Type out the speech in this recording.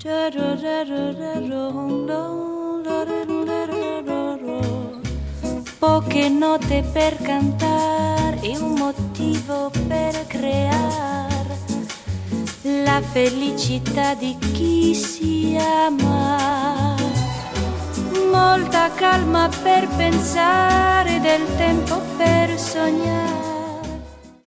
Poche note per cantare e un motivo per creare la felicità di chi si ama. Molta calma per pensare, del tempo per sognare